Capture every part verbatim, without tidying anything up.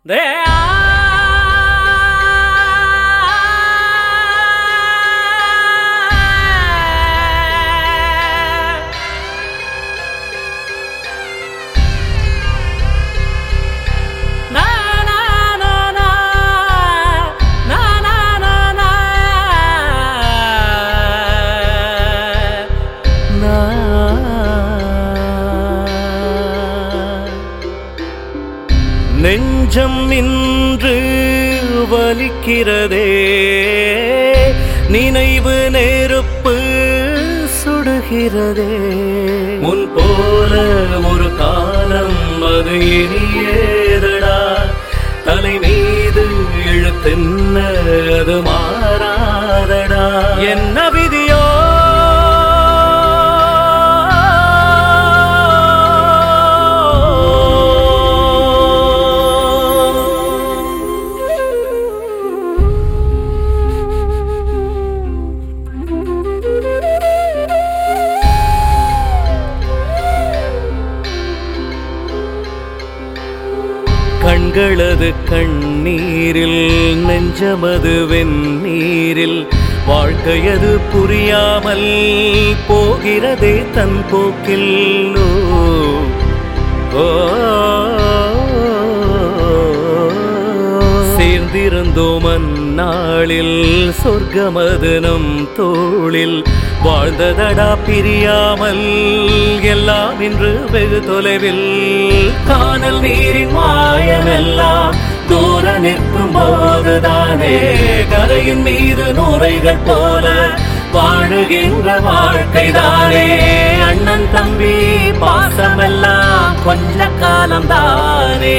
நெஞ்சம் இன்று வலிக்கிறதே, நினைவு நெருப்பு சுடுகிறதே. முன் போல ஒரு காலம் அது இனியேதடா, தலை மீது இழுத்தென்ன அது மாறாதடா. என்ன விதியோ கண்களது கண்ணீரில் நெஞ்சமது வெந்நீரில் வாழ்க்கையது புரியாமல் போகிறதே தன் போக்கில். ஓ சேர்ந்திருந்தோம் அந்நாளில் சொர்க்கமது நம் தோளில் வாழ்ந்ததடா பிரியாமல் எல்லாம் இன்று வெகு தொலைவில். காணல் நீரின் மாயமெல்லாம் தூர நிற்கும் போதுதானே கரையின் மீது நுரைகள் போல வாழுகின்ற வாழ்க்கைதானே. அண்ணன் தம்பி பாசமெல்லாம் கொஞ்ச காலம்தானே.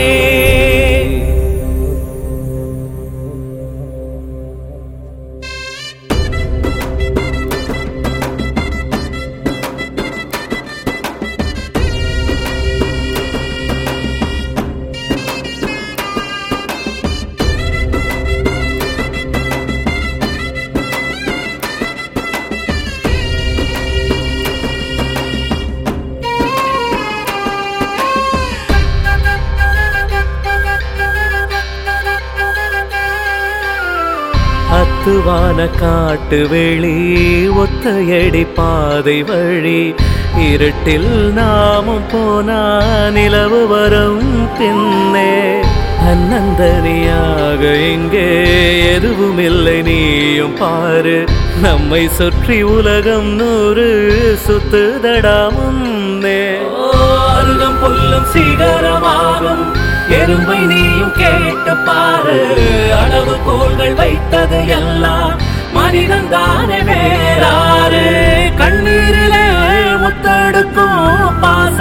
அத்துவான காட்டு வெளி ஒத்தையடி பாதை வழி இருட்டில் நாமும் போனா நிலவு வரும் பின்னே. அன்னந்தனியாக இங்கே எதுவும் இல்லை நீயும் பாரு, நம்மை சுற்றி உலகம் நூறு சுத்துதடா முன்னே. அருகம் புல்லும் சிகரமாகும் எறும்பை நீயும் கேட்டு பாரு, அளவு கோள்கள் வைத்தது எல்லாம் மனிதன் தானே வேறாறு. கண்ணீரிலே முத்தெடுக்கும் பாச